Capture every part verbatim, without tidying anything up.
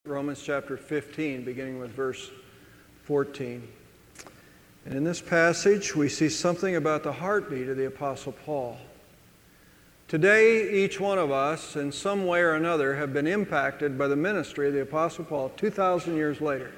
Romans chapter fifteen, beginning with verse fourteen. And in this passage, we see something about the heartbeat of the Apostle Paul. Today, each one of us, in some way or another, have been impacted by the ministry of the Apostle Paul two thousand years later.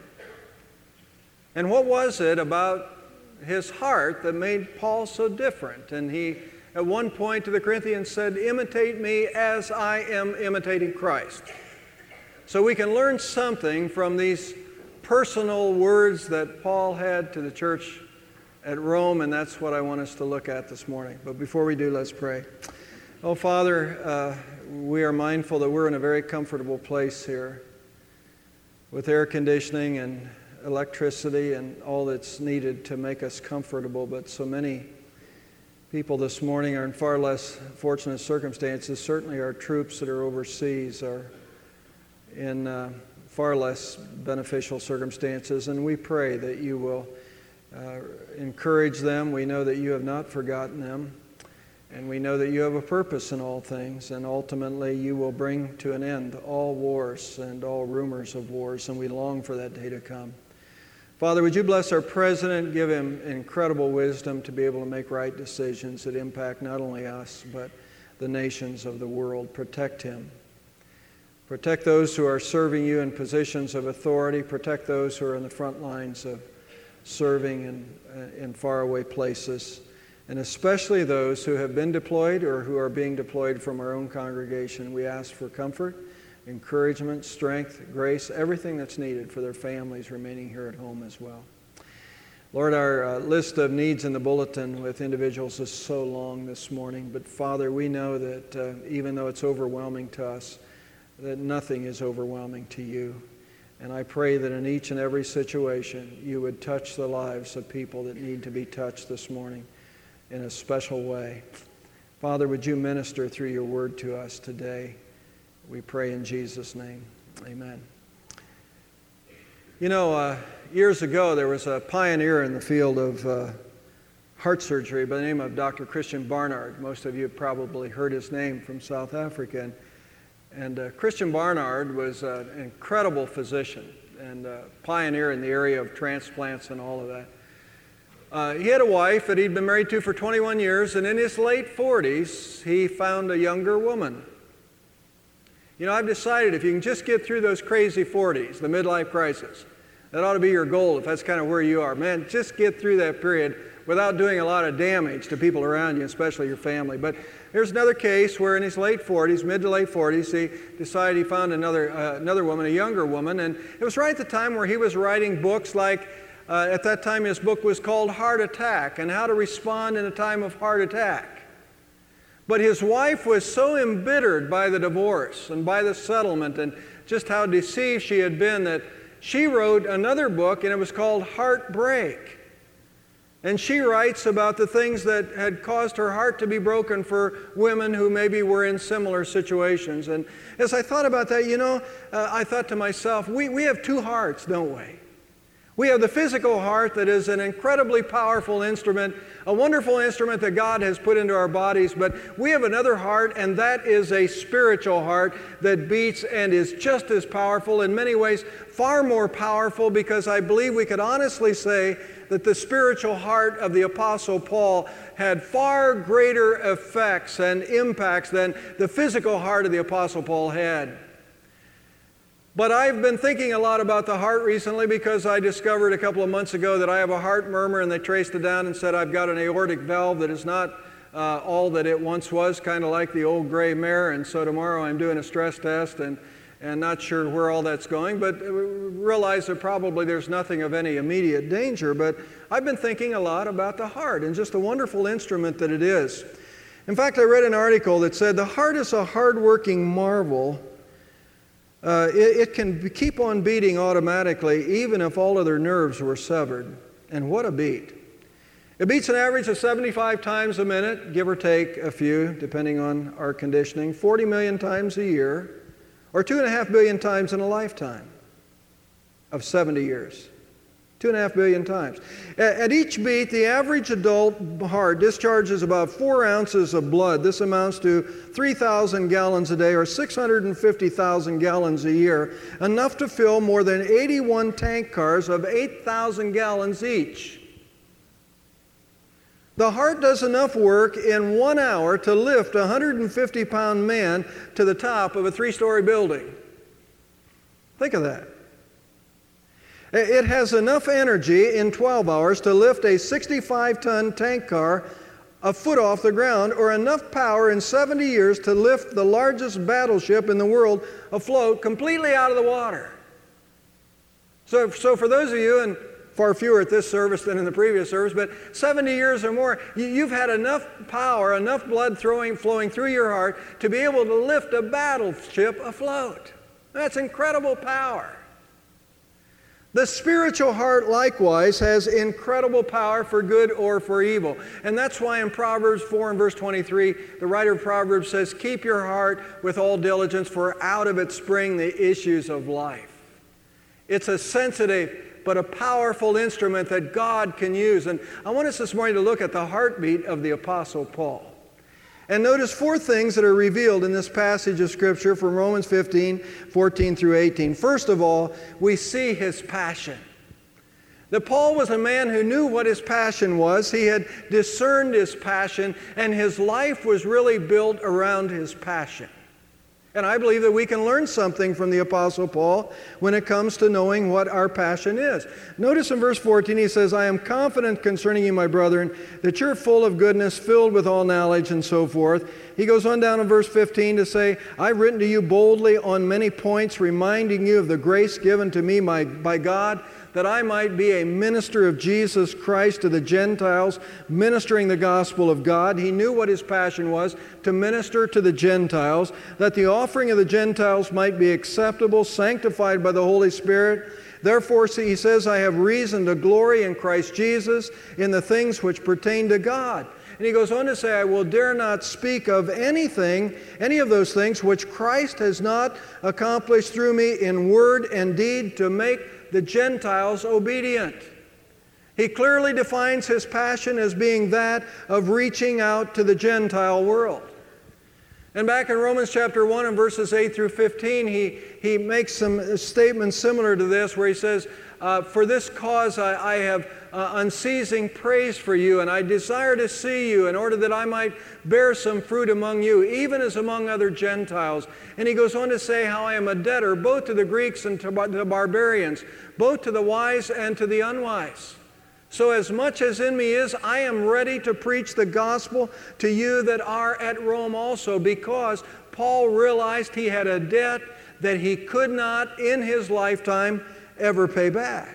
And what was it about his heart that made Paul so different? And he, at one point to the Corinthians, said, "Imitate me as I am imitating Christ." So we can learn something from these personal words that Paul had to the church at Rome, and that's what I want us to look at this morning. But before we do, let's pray. Oh, Father, uh, we are mindful that we're in a very comfortable place here with air conditioning and electricity and all that's needed to make us comfortable, but so many people this morning are in far less fortunate circumstances. Certainly our troops that are overseas are in uh, far less beneficial circumstances, and we pray that you will uh, encourage them. We know that you have not forgotten them, and we know that you have a purpose in all things, and ultimately you will bring to an end all wars and all rumors of wars, and we long for that day to come. Father, would you bless our president, give him incredible wisdom to be able to make right decisions that impact not only us, but the nations of the world. Protect him. Protect those who are serving you in positions of authority. Protect those who are in the front lines of serving in, uh, in faraway places. And especially those who have been deployed or who are being deployed from our own congregation. We ask for comfort, encouragement, strength, grace, everything that's needed for their families remaining here at home as well. Lord, our uh, list of needs in the bulletin with individuals is so long this morning. But Father, we know that uh, even though it's overwhelming to us, that nothing is overwhelming to you. And I pray that in each and every situation, you would touch the lives of people that need to be touched this morning in a special way. Father, would you minister through your word to us today? We pray in Jesus' name. Amen. You know, uh, years ago, there was a pioneer in the field of uh, heart surgery by the name of Doctor Christian Barnard. Most of you have probably heard his name from South Africa. And And uh, Christian Barnard was uh, an incredible physician and uh, pioneer in the area of transplants and all of that. Uh, he had a wife that he'd been married to for twenty-one years, and in his late forties, he found a younger woman. You know, I've decided if you can just get through those crazy forties, the midlife crisis, that ought to be your goal if that's kind of where you are. Man, just get through that period without doing a lot of damage to people around you, especially your family. But here's another case where in his late forties, mid to late forties, he decided he found another uh, another woman, a younger woman, and it was right at the time where he was writing books like, uh, at that time his book was called Heart Attack, and How to Respond in a Time of Heart Attack. But his wife was so embittered by the divorce and by the settlement and just how deceived she had been that she wrote another book, and it was called Heartbreak. And she writes about the things that had caused her heart to be broken for women who maybe were in similar situations. And as I thought about that, you know, uh, I thought to myself, we, we have two hearts, don't we? We have the physical heart that is an incredibly powerful instrument, a wonderful instrument that God has put into our bodies, but we have another heart, and that is a spiritual heart that beats and is just as powerful, in many ways far more powerful, because I believe we could honestly say that the spiritual heart of the Apostle Paul had far greater effects and impacts than the physical heart of the Apostle Paul had. But I've been thinking a lot about the heart recently because I discovered a couple of months ago that I have a heart murmur, and they traced it down and said I've got an aortic valve that is not uh, all that it once was, kind of like the old gray mare. And so tomorrow I'm doing a stress test and, and not sure where all that's going, but realize that probably there's nothing of any immediate danger. But I've been thinking a lot about the heart and just the wonderful instrument that it is. In fact, I read an article that said the heart is a hard-working marvel. Uh, it, it can keep on beating automatically even if all other nerves were severed. And what a beat. It beats an average of seventy-five times a minute, give or take a few, depending on our conditioning, forty million times a year, or two and a half billion times in a lifetime of seventy years. Two and a half billion times. At each beat, the average adult heart discharges about four ounces of blood. This amounts to three thousand gallons a day, or six hundred fifty thousand gallons a year, enough to fill more than eighty-one tank cars of eight thousand gallons each. The heart does enough work in one hour to lift a one hundred fifty pound man to the top of a three-story building. Think of that. It has enough energy in twelve hours to lift a sixty-five ton tank car a foot off the ground, or enough power in seventy years to lift the largest battleship in the world afloat completely out of the water. So, so for those of you, and far fewer at this service than in the previous service, but seventy years or more, you, you've had enough power, enough blood throwing, flowing through your heart to be able to lift a battleship afloat. That's incredible power. The spiritual heart likewise has incredible power for good or for evil. And that's why in Proverbs four and verse twenty-three, the writer of Proverbs says, "Keep your heart with all diligence, for out of it spring the issues of life." It's a sensitive but a powerful instrument that God can use. And I want us this morning to look at the heartbeat of the Apostle Paul. And notice four things that are revealed in this passage of Scripture from Romans fifteen, fourteen through eighteen. First of all, we see his passion. That Paul was a man who knew what his passion was. He had discerned his passion, and his life was really built around his passion. And I believe that we can learn something from the Apostle Paul when it comes to knowing what our passion is. Notice in verse fourteen, he says, "I am confident concerning you, my brethren, that you're full of goodness, filled with all knowledge," and so forth. He goes on down in verse fifteen to say, "I've written to you boldly on many points, reminding you of the grace given to me by, by God, that I might be a minister of Jesus Christ to the Gentiles, ministering the gospel of God." He knew what his passion was, to minister to the Gentiles, that the offering of the Gentiles might be acceptable, sanctified by the Holy Spirit. "Therefore," he says, "I have reason to glory in Christ Jesus in the things which pertain to God." And he goes on to say, "I will dare not speak of anything, any of those things which Christ has not accomplished through me in word and deed to make the Gentiles obedient." He clearly defines his passion as being that of reaching out to the Gentile world. And back in Romans chapter one and verses eight through fifteen, he, he makes some statements similar to this, where he says, uh, "For this cause I, I have uh, unceasing praise for you, and I desire to see you in order that I might bear some fruit among you, even as among other Gentiles." And he goes on to say how I am a debtor both to the Greeks and to the barbarians, both to the wise and to the unwise. "So as much as in me is, I am ready to preach the gospel to you that are at Rome also," because Paul realized he had a debt that he could not in his lifetime ever pay back.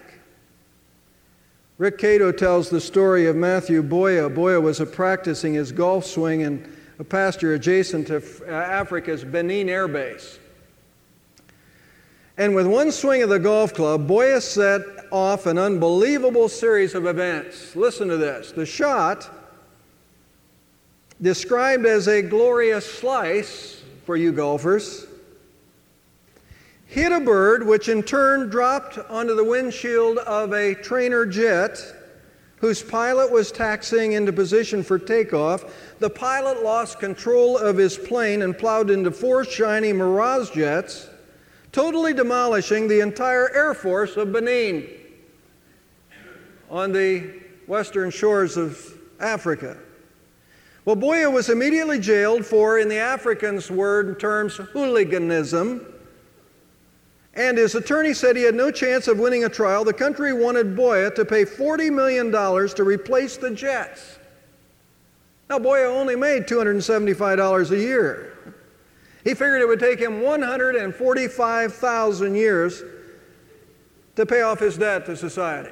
Rick Cato tells the story of Matthew Boya. Boya was a practicing his golf swing in a pasture adjacent to Africa's Benin Air Base. And with one swing of the golf club, Boya set off an unbelievable series of events. Listen to this. The shot, described as a glorious slice for you golfers, hit a bird, which in turn dropped onto the windshield of a trainer jet whose pilot was taxiing into position for takeoff. The pilot lost control of his plane and plowed into four shiny Mirage jets, totally demolishing the entire Air Force of Benin on the western shores of Africa. Well, Boya was immediately jailed for, in the Africans' word terms, hooliganism. And his attorney said he had no chance of winning a trial. The country wanted Boya to pay forty million dollars to replace the jets. Now, Boya only made two hundred seventy-five dollars a year. He figured it would take him one hundred forty-five thousand years to pay off his debt to society.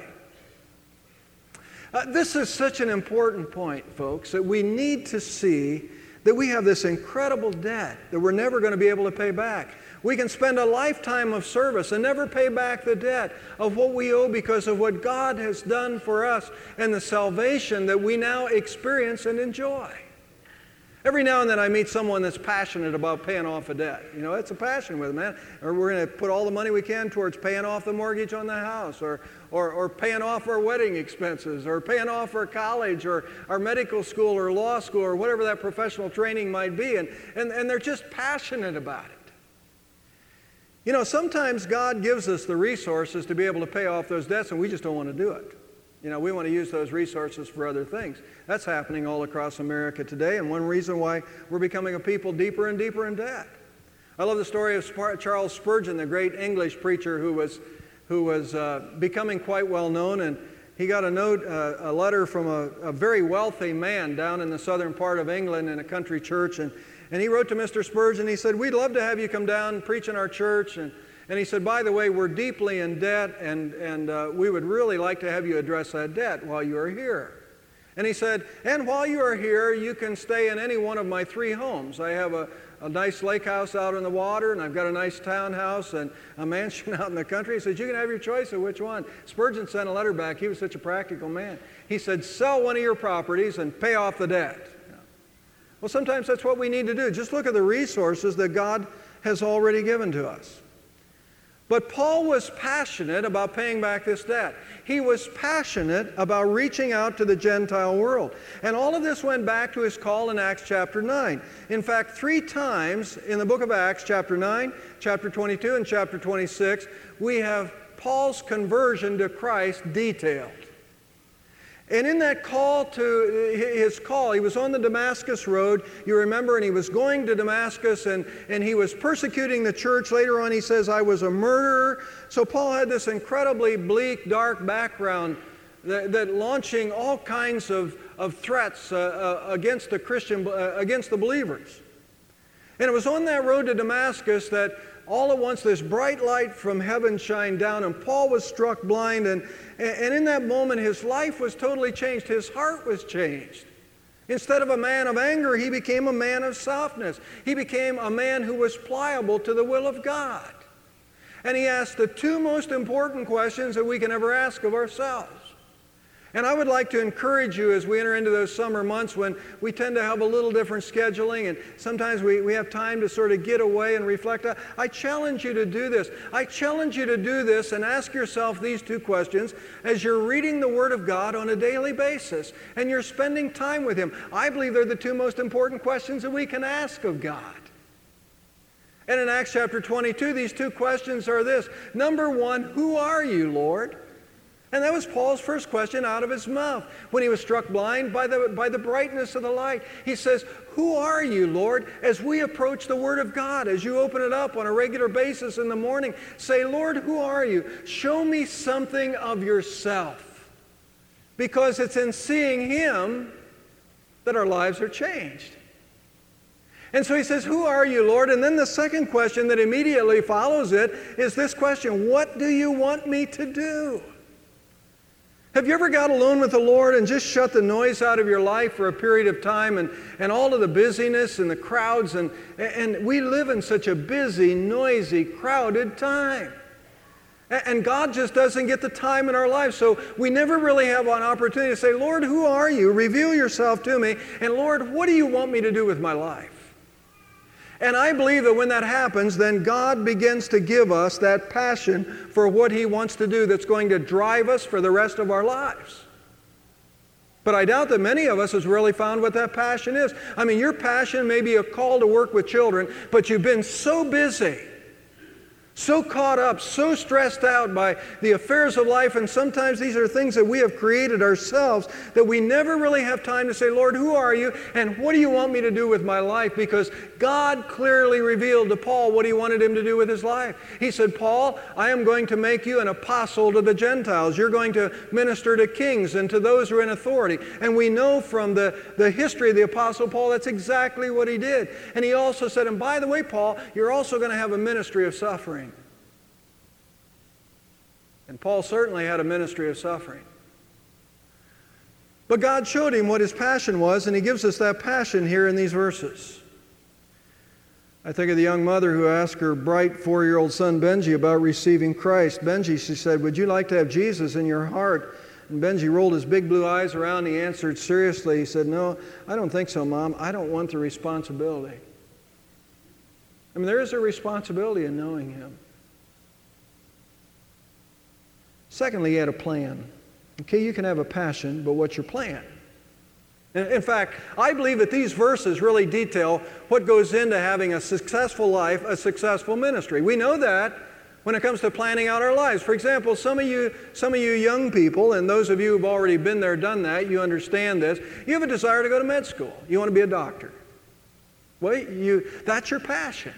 Uh, this is such an important point, folks, that we need to see that we have this incredible debt that we're never going to be able to pay back. We can spend a lifetime of service and never pay back the debt of what we owe because of what God has done for us and the salvation that we now experience and enjoy. Every now and then I meet someone that's passionate about paying off a debt. You know, it's a passion with them, man. Or we're going to put all the money we can towards paying off the mortgage on the house, or, or, or paying off our wedding expenses, or paying off our college, or our medical school, or law school, or whatever that professional training might be. And, and, and they're just passionate about it. You know, sometimes God gives us the resources to be able to pay off those debts, and we just don't want to do it. You know, we want to use those resources for other things. That's happening all across America today, and one reason why we're becoming a people deeper and deeper in debt. I love the story of Charles Spurgeon, the great English preacher who was, who was uh, becoming quite well known, and he got a note, uh, a letter from a, a very wealthy man down in the southern part of England in a country church, and, and he wrote to Mister Spurgeon. He said, "We'd love to have you come down and preach in our church, and And he said, by the way, we're deeply in debt, and, and uh, we would really like to have you address that debt while you are here." And he said, "And while you are here, you can stay in any one of my three homes. I have a, a nice lake house out on the water, and I've got a nice townhouse and a mansion out in the country." He said, "You can have your choice of which one." Spurgeon sent a letter back. He was such a practical man. He said, "Sell one of your properties and pay off the debt." Well, sometimes that's what we need to do. Just look at the resources that God has already given to us. But Paul was passionate about paying back this debt. He was passionate about reaching out to the Gentile world. And all of this went back to his call in Acts chapter nine. In fact, three times in the book of Acts, chapter nine, chapter twenty-two, and chapter twenty-six, we have Paul's conversion to Christ detailed. And in that call to his call, he was on the Damascus road, you remember, and he was going to Damascus, and, and he was persecuting the church. Later on he says, "I was a murderer." So Paul had this incredibly bleak, dark background that, that launching all kinds of, of threats uh, uh, against the Christian, uh, against the believers. And it was on that road to Damascus that all at once this bright light from heaven shined down, and Paul was struck blind, and, and in that moment his life was totally changed. His heart was changed. Instead of a man of anger, he became a man of softness. He became a man who was pliable to the will of God. And he asked the two most important questions that we can ever ask of ourselves. And I would like to encourage you as we enter into those summer months when we tend to have a little different scheduling, and sometimes we, we have time to sort of get away and reflect. I challenge you to do this. I challenge you to do this and ask yourself these two questions as you're reading the Word of God on a daily basis and you're spending time with Him. I believe they're the two most important questions that we can ask of God. And in Acts chapter twenty-two, these two questions are this. Number one, who are you, Lord? And that was Paul's first question out of his mouth. When he was struck blind by the, by the brightness of the light, he says, "Who are you, Lord?" As we approach the Word of God, as you open it up on a regular basis in the morning, say, "Lord, who are you? Show me something of yourself." Because it's in seeing Him that our lives are changed. And so he says, "Who are you, Lord?" And then the second question that immediately follows it is this question: what do you want me to do? Have you ever got alone with the Lord and just shut the noise out of your life for a period of time and, and all of the busyness and the crowds? And, and we live in such a busy, noisy, crowded time. And God just doesn't get the time in our lives. So we never really have an opportunity to say, "Lord, who are you? Reveal yourself to me. And Lord, what do you want me to do with my life?" And I believe that when that happens, then God begins to give us that passion for what He wants to do that's going to drive us for the rest of our lives. But I doubt that many of us has really found what that passion is. I mean, your passion may be a call to work with children, but you've been so busy, so caught up, so stressed out by the affairs of life, and sometimes these are things that we have created ourselves, that we never really have time to say, "Lord, who are you, and what do you want me to do with my life?" Because God clearly revealed to Paul what He wanted him to do with his life. He said, "Paul, I am going to make you an apostle to the Gentiles. You're going to minister to kings and to those who are in authority." And we know from the, the history of the Apostle Paul, that's exactly what he did. And he also said, "And by the way, Paul, you're also going to have a ministry of suffering." And Paul certainly had a ministry of suffering. But God showed him what his passion was, and He gives us that passion here in these verses. I think of the young mother who asked her bright four-year-old son Benji about receiving Christ. "Benji," she said, "would you like to have Jesus in your heart And Benji rolled his big blue eyes around. He answered seriously. He said, "No, I don't think so, Mom. I don't want the responsibility." I mean, there is a responsibility in knowing Him. Secondly, he had a plan. Okay, you can have a passion, but what's your plan? In fact, I believe that these verses really detail what goes into having a successful life, a successful ministry. We know that when it comes to planning out our lives. For example, some of you, some of you young people, and those of you who've already been there, done that, you understand this. You have a desire to go to med school. You want to be a doctor. Well, you, that's your passion.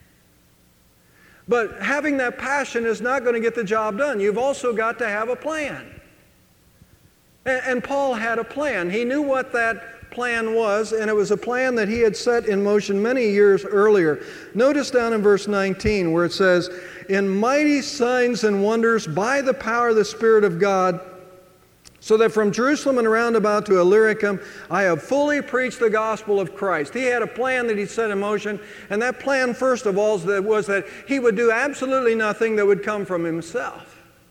But having that passion is not going to get the job done. You've also got to have a plan. And Paul had a plan. He knew what that plan was, and it was a plan that he had set in motion many years earlier. Notice down in verse nineteen where it says, "In mighty signs and wonders by the power of the Spirit of God, so that from Jerusalem and around about to Illyricum, I have fully preached the gospel of Christ." He had a plan that he set in motion, and that plan, first of all, was that he would do absolutely nothing that would come from himself.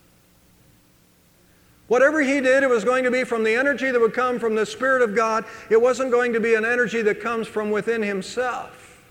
Whatever he did, it was going to be from the energy that would come from the Spirit of God. It wasn't going to be an energy that comes from within himself.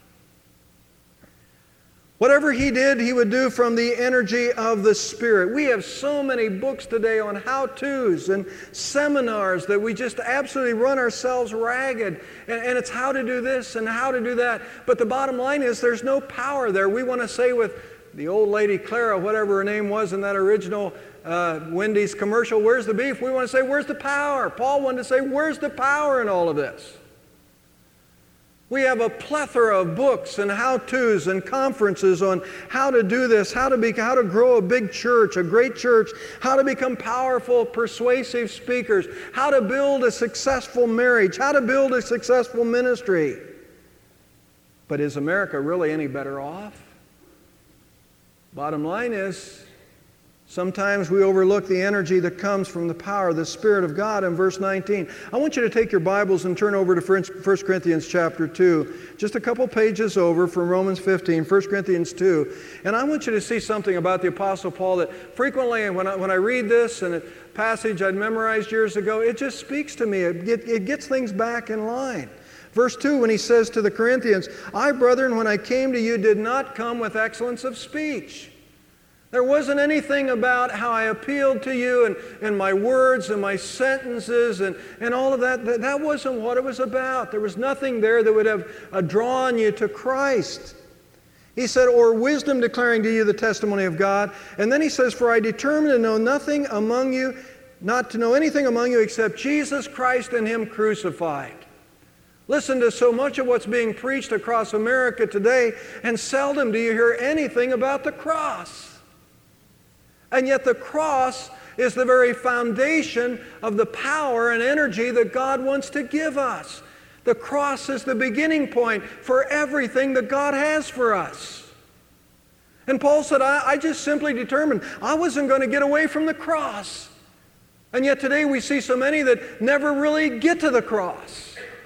Whatever he did, he would do from the energy of the Spirit. We have so many books today on how-tos and seminars that we just absolutely run ourselves ragged. And, and it's how to do this and how to do that. But the bottom line is there's no power there. We want to say with the old lady Clara, whatever her name was in that original uh, Wendy's commercial, "Where's the beef?" We want to say, "Where's the power?" Paul wanted to say, "Where's the power in all of this?" We have a plethora of books and how-tos and conferences on how to do this, how to be, how to grow a big church, a great church, how to become powerful, persuasive speakers, how to build a successful marriage, how to build a successful ministry. But is America really any better off? Bottom line is, sometimes we overlook the energy that comes from the power of the Spirit of God in verse nineteen. I want you to take your Bibles and turn over to First Corinthians chapter two. Just a couple pages over from Romans fifteen, First Corinthians two. And I want you to see something about the Apostle Paul that frequently when I, when I read this and a passage I'd memorized years ago, it just speaks to me. It, it, it gets things back in line. Verse two, when he says to the Corinthians, "I, brethren, when I came to you, did not come with excellence of speech." There wasn't anything about how I appealed to you and, and my words and my sentences and, and all of that. that. That wasn't what it was about. There was nothing there that would have uh, drawn you to Christ. He said, "Or wisdom declaring to you the testimony of God." And then he says, "For I determined to know nothing among you, not to know anything among you except Jesus Christ and Him crucified." Listen to so much of what's being preached across America today, and seldom do you hear anything about the cross. And yet the cross is the very foundation of the power and energy that God wants to give us. The cross is the beginning point for everything that God has for us. And Paul said, I, I just simply determined I wasn't going to get away from the cross. And yet today we see so many that never really get to the cross.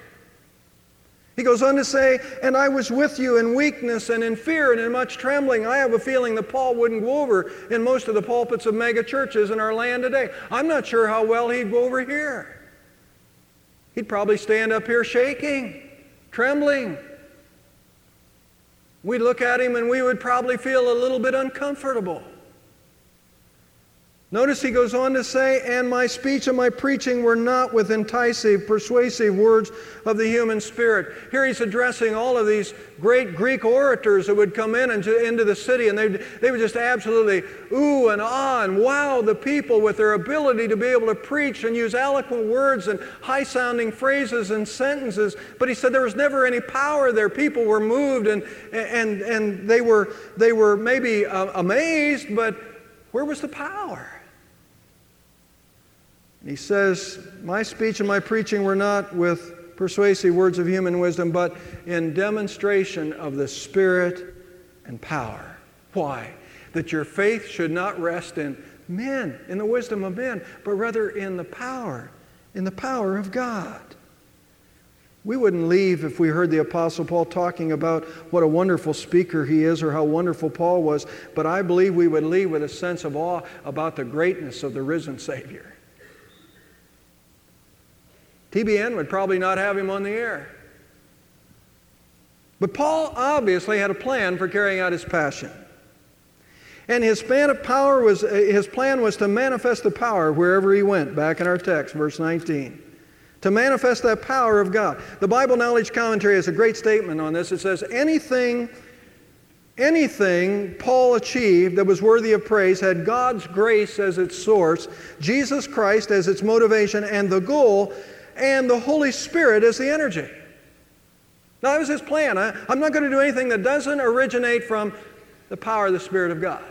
He goes on to say, "And I was with you in weakness and in fear and in much trembling." I have a feeling that Paul wouldn't go over in most of the pulpits of mega churches in our land today. I'm not sure how well he'd go over here. He'd probably stand up here shaking, trembling. We'd look at him and we would probably feel a little bit uncomfortable. Notice he goes on to say, "And my speech and my preaching were not with enticing, persuasive words of the human spirit." Here he's addressing all of these great Greek orators that would come in and to, into the city, and they, they would just absolutely ooh and ah and wow the people with their ability to be able to preach and use eloquent words and high-sounding phrases and sentences. But he said there was never any power there. People were moved and, and, and they were, they were maybe uh, amazed, but where was the power? He says, "My speech and my preaching were not with persuasive words of human wisdom, but in demonstration of the Spirit and power." Why? That your faith should not rest in men, in the wisdom of men, but rather in the power, in the power of God. We wouldn't leave if we heard the Apostle Paul talking about what a wonderful speaker he is or how wonderful Paul was, but I believe we would leave with a sense of awe about the greatness of the risen Savior. T B N would probably not have him on the air. But Paul obviously had a plan for carrying out his passion. And his plan of power was, his plan was to manifest the power wherever he went, back in our text, verse nineteen. To manifest that power of God. The Bible Knowledge Commentary has a great statement on this. It says, anything, anything Paul achieved that was worthy of praise had God's grace as its source, Jesus Christ as its motivation and the goal, and the Holy Spirit as the energy. Now, that was his plan. I, I'm not going to do anything that doesn't originate from the power of the Spirit of God.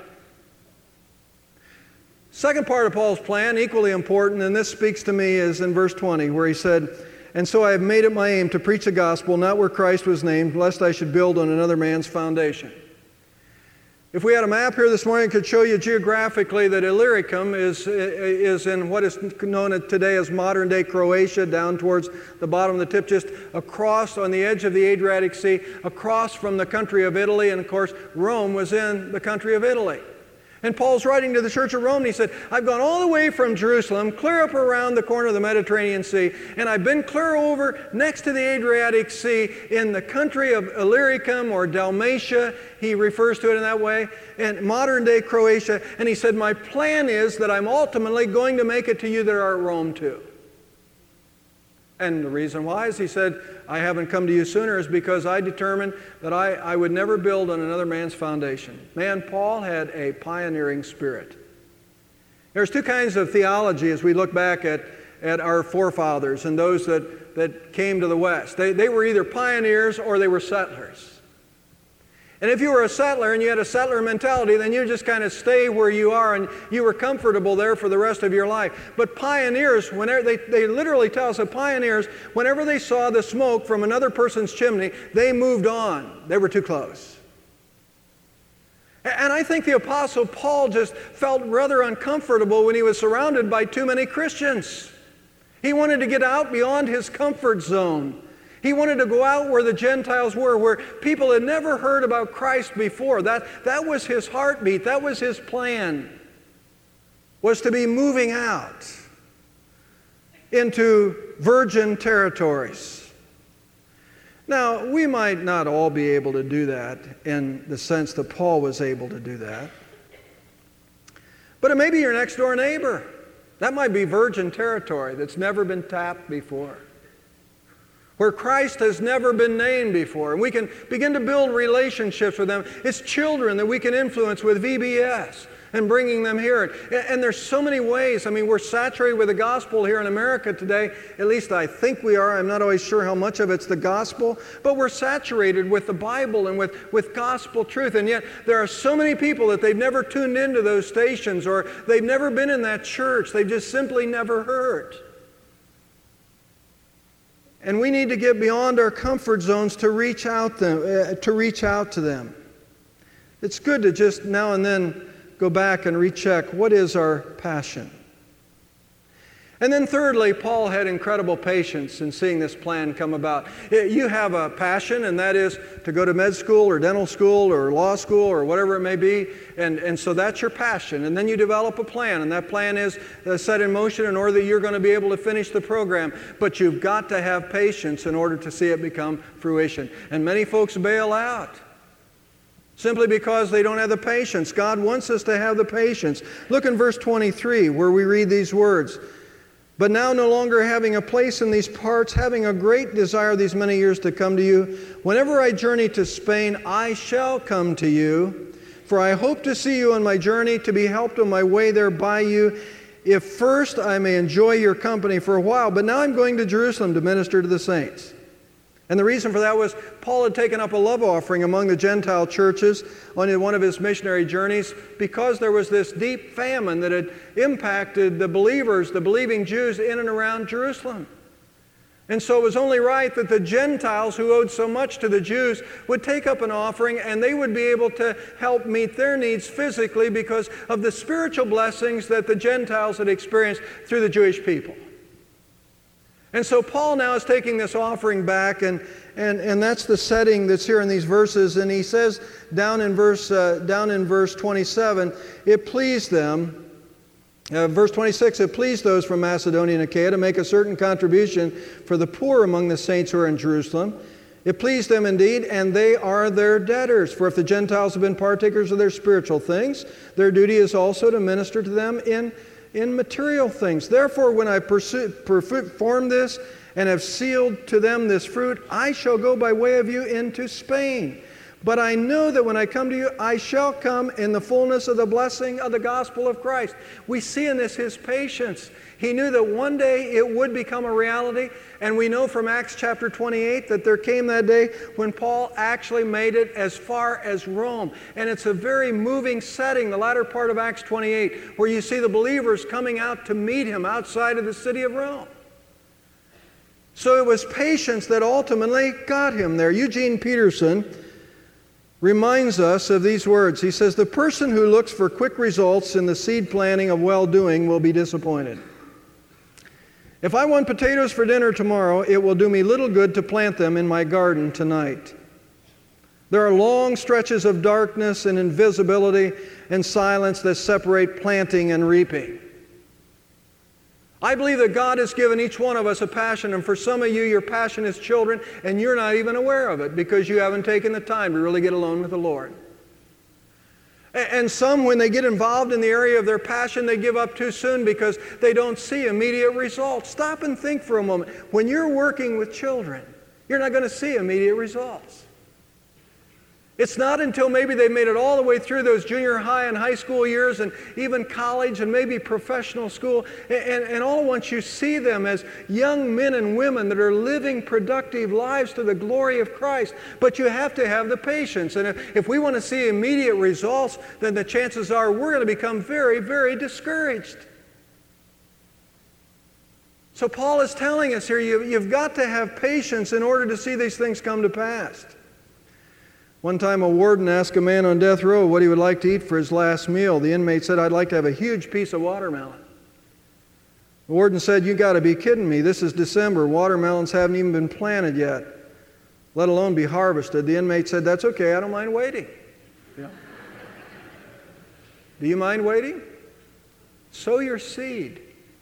Second part of Paul's plan, equally important, and this speaks to me, is in verse twenty, where he said, and so I have made it my aim to preach the gospel, not where Christ was named, lest I should build on another man's foundation. If we had a map here this morning, it could show you geographically that Illyricum is, is in what is known today as modern-day Croatia, down towards the bottom of the tip, just across on the edge of the Adriatic Sea, across from the country of Italy, and of course Rome was in the country of Italy. And Paul's writing to the church of Rome, and he said, I've gone all the way from Jerusalem, clear up around the corner of the Mediterranean Sea, and I've been clear over next to the Adriatic Sea in the country of Illyricum or Dalmatia, he refers to it in that way, and modern-day Croatia. And he said, my plan is that I'm ultimately going to make it to you that are at Rome too. And the reason why is he said, I haven't come to you sooner is because I determined that I, I would never build on another man's foundation. Man, Paul had a pioneering spirit. There's two kinds of theology as we look back at, at our forefathers and those that, that came to the West. They, they were either pioneers or they were settlers. And if you were a settler and you had a settler mentality, then you just kind of stay where you are and you were comfortable there for the rest of your life. But pioneers, whenever they, they literally tell us that pioneers, whenever they saw the smoke from another person's chimney, they moved on. They were too close. And I think the Apostle Paul just felt rather uncomfortable when he was surrounded by too many Christians. He wanted to get out beyond his comfort zone. He wanted to go out where the Gentiles were, where people had never heard about Christ before. That, that was his heartbeat. That was his plan, was to be moving out into virgin territories. Now, we might not all be able to do that in the sense that Paul was able to do that. But it may be your next door neighbor. That might be virgin territory that's never been tapped before, where Christ has never been named before. And we can begin to build relationships with them. It's children that we can influence with V B S and bringing them here. And there's so many ways. I mean, we're saturated with the gospel here in America today. At least I think we are. I'm not always sure how much of it's the gospel. But we're saturated with the Bible and with, with gospel truth. And yet there are so many people that they've never tuned into those stations, or they've never been in that church. They've just simply never heard. And we need to get beyond our comfort zones to reach out them, uh, to reach out to them. It's good to just now and then go back and recheck, what is our passion? And then thirdly, Paul had incredible patience in seeing this plan come about. You have a passion, and that is to go to med school or dental school or law school or whatever it may be, and, and so that's your passion. And then you develop a plan, and that plan is uh, set in motion in order that you're going to be able to finish the program. But you've got to have patience in order to see it become fruition. And many folks bail out simply because they don't have the patience. God wants us to have the patience. Look in verse twenty-three where we read these words. But now no longer having a place in these parts, having a great desire these many years to come to you, whenever I journey to Spain, I shall come to you. For I hope to see you on my journey, to be helped on my way there by you, if first I may enjoy your company for a while. But now I'm going to Jerusalem to minister to the saints. And the reason for that was Paul had taken up a love offering among the Gentile churches on one of his missionary journeys because there was this deep famine that had impacted the believers, the believing Jews in and around Jerusalem. And so it was only right that the Gentiles who owed so much to the Jews would take up an offering, and they would be able to help meet their needs physically because of the spiritual blessings that the Gentiles had experienced through the Jewish people. And so Paul now is taking this offering back, and, and, and that's the setting that's here in these verses. And he says down in verse, uh, down in verse twenty-seven, it pleased them, Uh, verse twenty-six, it pleased those from Macedonia and Achaia to make a certain contribution for the poor among the saints who are in Jerusalem. It pleased them indeed, and they are their debtors. For if the Gentiles have been partakers of their spiritual things, their duty is also to minister to them in, in material things. Therefore, when I pursue, perform this and have sealed to them this fruit, I shall go by way of you into Spain. But I know that when I come to you, I shall come in the fullness of the blessing of the gospel of Christ. We see in this his patience. He knew that one day it would become a reality. And we know from Acts chapter twenty-eight that there came that day when Paul actually made it as far as Rome. And it's a very moving setting, the latter part of Acts twenty-eight, where you see the believers coming out to meet him outside of the city of Rome. So it was patience that ultimately got him there. Eugene Peterson reminds us of these words. He says, the person who looks for quick results in the seed planting of well-doing will be disappointed. If I want potatoes for dinner tomorrow, it will do me little good to plant them in my garden tonight. There are long stretches of darkness and invisibility and silence that separate planting and reaping. I believe that God has given each one of us a passion, and for some of you, your passion is children, and you're not even aware of it because you haven't taken the time to really get alone with the Lord. And some, when they get involved in the area of their passion, they give up too soon because they don't see immediate results. Stop and think for a moment. When you're working with children, you're not going to see immediate results. It's not until maybe they've made it all the way through those junior high and high school years and even college and maybe professional school, and, and all at once you see them as young men and women that are living productive lives to the glory of Christ. But you have to have the patience. And if, if we want to see immediate results, then the chances are we're going to become very, very discouraged. So Paul is telling us here, you, you've got to have patience in order to see these things come to pass. One time a warden asked a man on death row what he would like to eat for his last meal. The inmate said, I'd like to have a huge piece of watermelon. The warden said, you got to be kidding me. This is December. Watermelons haven't even been planted yet, let alone be harvested. The inmate said, that's okay. I don't mind waiting. Yeah. Do you mind waiting? Sow your seed.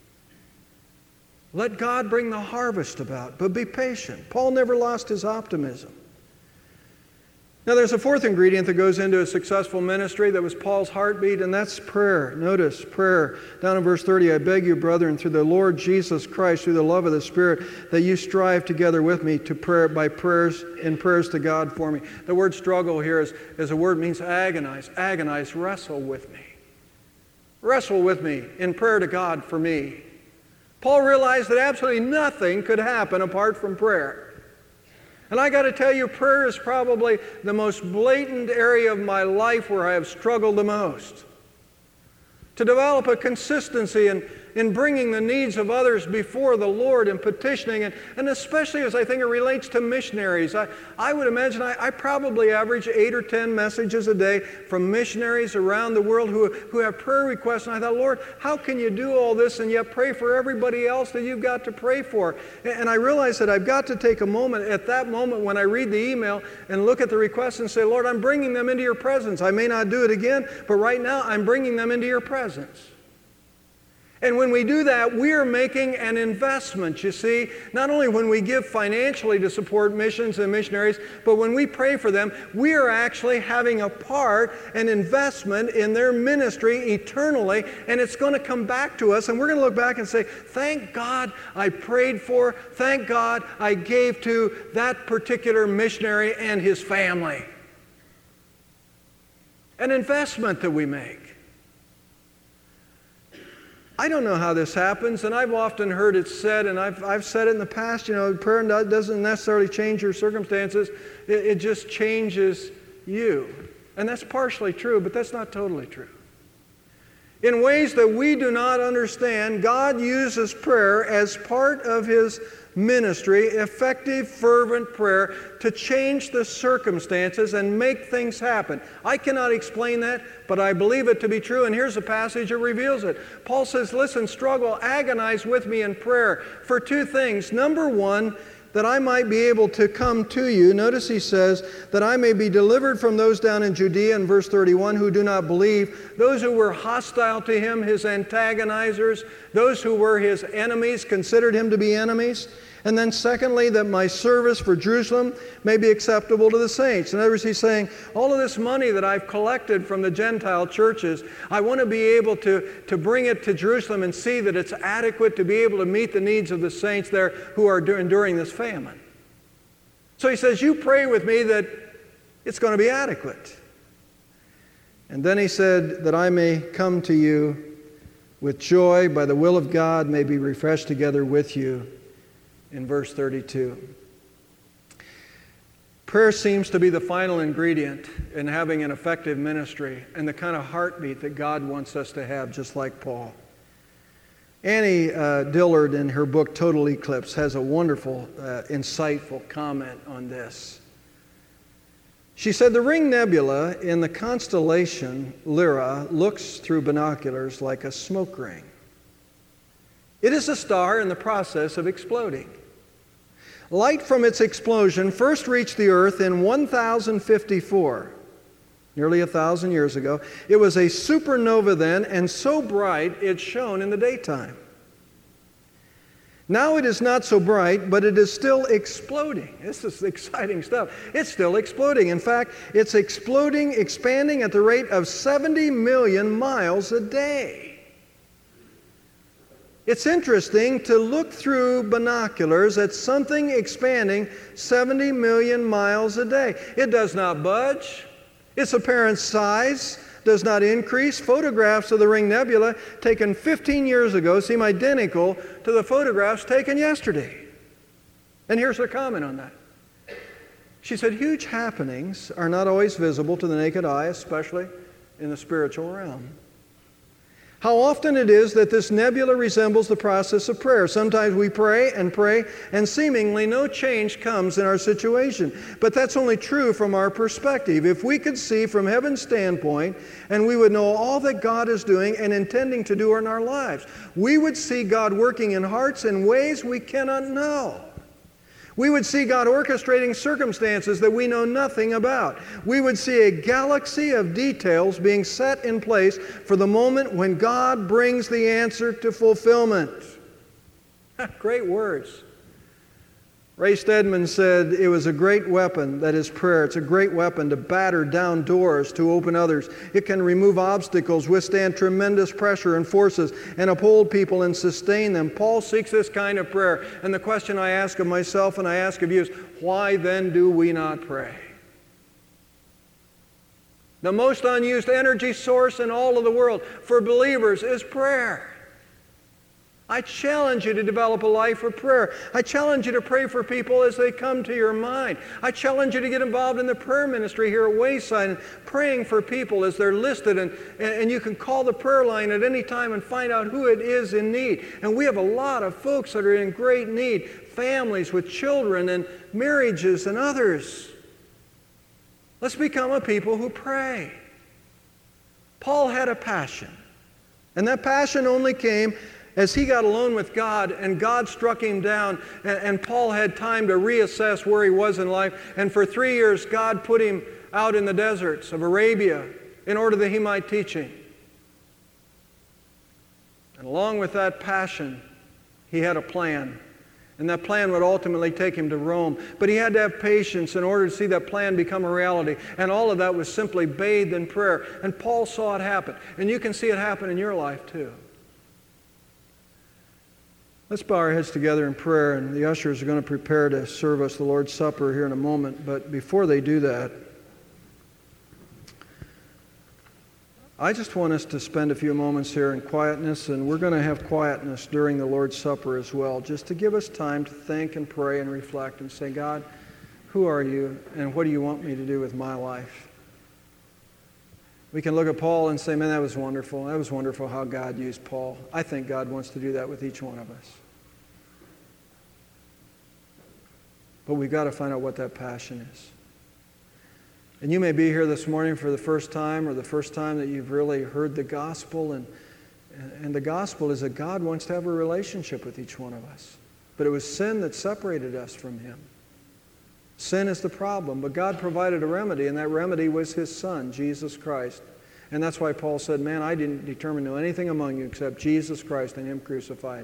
Let God bring the harvest about, but be patient. Paul never lost his optimism. Now, there's a fourth ingredient that goes into a successful ministry that was Paul's heartbeat, and that's prayer. Notice prayer. Down in verse thirty, I beg you, brethren, through the Lord Jesus Christ, through the love of the Spirit, that you strive together with me to prayer by prayers in prayers to God for me. The word struggle here is, is a word that means agonize. Agonize, wrestle with me. Wrestle with me in prayer to God for me. Paul realized that absolutely nothing could happen apart from prayer. And I got to tell you, prayer is probably the most blatant area of my life where I have struggled the most. To develop a consistency in, in bringing the needs of others before the Lord and petitioning, and, and especially as I think it relates to missionaries. I, I would imagine I, I probably average eight or ten messages a day from missionaries around the world who, who have prayer requests. And I thought, Lord, how can you do all this and yet pray for everybody else that you've got to pray for? And, and I realized that I've got to take a moment at that moment when I read the email and look at the requests and say, Lord, I'm bringing them into your presence. I may not do it again, but right now I'm bringing them into your presence. And when we do that, we are making an investment, you see, not only when we give financially to support missions and missionaries, but when we pray for them, we are actually having a part, an investment in their ministry eternally, and it's going to come back to us, and we're going to look back and say, thank God I prayed for, thank God I gave to that particular missionary and his family. An investment that we make. I don't know how this happens, and I've often heard it said, and I've, I've said it in the past, you know, prayer doesn't necessarily change your circumstances, it, it just changes you. And that's partially true, but that's not totally true. In ways that we do not understand, God uses prayer as part of His ministry, effective, fervent prayer, to change the circumstances and make things happen. I cannot explain that, but I believe it to be true, and here's a passage that reveals it. Paul says, listen, struggle, agonize with me in prayer for two things. Number one, that I might be able to come to you. Notice he says, that I may be delivered from those down in Judea in verse thirty-one who do not believe, those who were hostile to him, his antagonizers, those who were his enemies, considered him to be enemies. And then secondly, that my service for Jerusalem may be acceptable to the saints. In other words, he's saying, all of this money that I've collected from the Gentile churches, I want to be able to, to bring it to Jerusalem and see that it's adequate to be able to meet the needs of the saints there who are enduring this famine. So he says, you pray with me that it's going to be adequate. And then he said, that I may come to you with joy, by the will of God, may be refreshed together with you. In verse thirty-two. Prayer seems to be the final ingredient in having an effective ministry and the kind of heartbeat that God wants us to have, just like Paul. Annie uh, Dillard, in her book Total Eclipse, has a wonderful, uh, insightful comment on this. She said, the Ring Nebula in the constellation Lyra looks through binoculars like a smoke ring. It is a star in the process of exploding. Light from its explosion first reached the Earth in one thousand fifty-four, nearly a thousand years ago. It was a supernova then, and so bright it shone in the daytime. Now it is not so bright, but it is still exploding. This is exciting stuff. It's still exploding. In fact, it's exploding, expanding at the rate of seventy million miles a day. It's interesting to look through binoculars at something expanding seventy million miles a day. It does not budge. Its apparent size does not increase. Photographs of the Ring Nebula taken fifteen years ago seem identical to the photographs taken yesterday. And here's her comment on that. She said, huge happenings are not always visible to the naked eye, especially in the spiritual realm. How often it is that this nebula resembles the process of prayer. Sometimes we pray and pray, and seemingly no change comes in our situation. But that's only true from our perspective. If we could see from heaven's standpoint, and we would know all that God is doing and intending to do in our lives, we would see God working in hearts in ways we cannot know. We would see God orchestrating circumstances that we know nothing about. We would see a galaxy of details being set in place for the moment when God brings the answer to fulfillment. Great words. Ray Stedman said it was a great weapon, that is prayer. It's a great weapon to batter down doors, to open others. It can remove obstacles, withstand tremendous pressure and forces, and uphold people and sustain them. Paul seeks this kind of prayer. And the question I ask of myself and I ask of you is, why then do we not pray? The most unused energy source in all of the world for believers is prayer. I challenge you to develop a life of prayer. I challenge you to pray for people as they come to your mind. I challenge you to get involved in the prayer ministry here at Wayside and praying for people as they're listed. And, and you can call the prayer line at any time and find out who it is in need. And we have a lot of folks that are in great need, families with children and marriages and others. Let's become a people who pray. Paul had a passion. And that passion only came as he got alone with God, and God struck him down, and, and Paul had time to reassess where he was in life. And for three years, God put him out in the deserts of Arabia in order that he might teach him. And along with that passion, he had a plan. And that plan would ultimately take him to Rome. But he had to have patience in order to see that plan become a reality. And all of that was simply bathed in prayer. And Paul saw it happen. And you can see it happen in your life too. Let's bow our heads together in prayer, and the ushers are going to prepare to serve us the Lord's Supper here in a moment. But before they do that, I just want us to spend a few moments here in quietness, and we're going to have quietness during the Lord's Supper as well, just to give us time to think and pray and reflect and say, God, who are you, and what do you want me to do with my life? We can look at Paul and say, man, that was wonderful. That was wonderful how God used Paul. I think God wants to do that with each one of us. But we've got to find out what that passion is. And you may be here this morning for the first time, or the first time that you've really heard the gospel. And, and the gospel is that God wants to have a relationship with each one of us. but it was sin that separated us from Him. Sin is the problem, but God provided a remedy, and that remedy was His Son, Jesus Christ. And that's why Paul said, man, I didn't determine to know anything among you except Jesus Christ and Him crucified.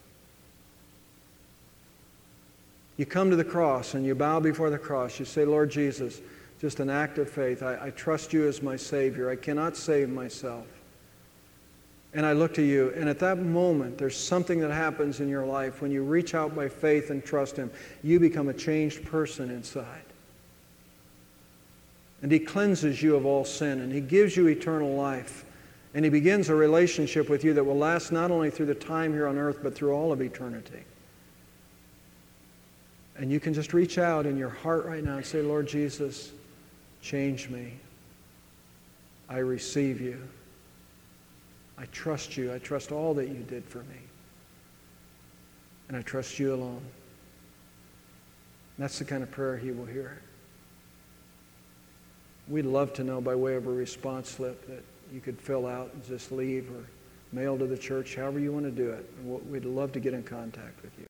You come to the cross and you bow before the cross. You say, Lord Jesus, just an act of faith. I, I trust you as my Savior. I cannot save myself. And I look to you, and at that moment, there's something that happens in your life. When you reach out by faith and trust Him, you become a changed person inside. And He cleanses you of all sin, and He gives you eternal life. And He begins a relationship with you that will last not only through the time here on earth, but through all of eternity. And you can just reach out in your heart right now and say, Lord Jesus, change me. I receive you. I trust you. I trust all that you did for me. And I trust you alone. That's the kind of prayer He will hear. We'd love to know by way of a response slip that you could fill out and just leave or mail to the church, however you want to do it. We'd love to get in contact with you.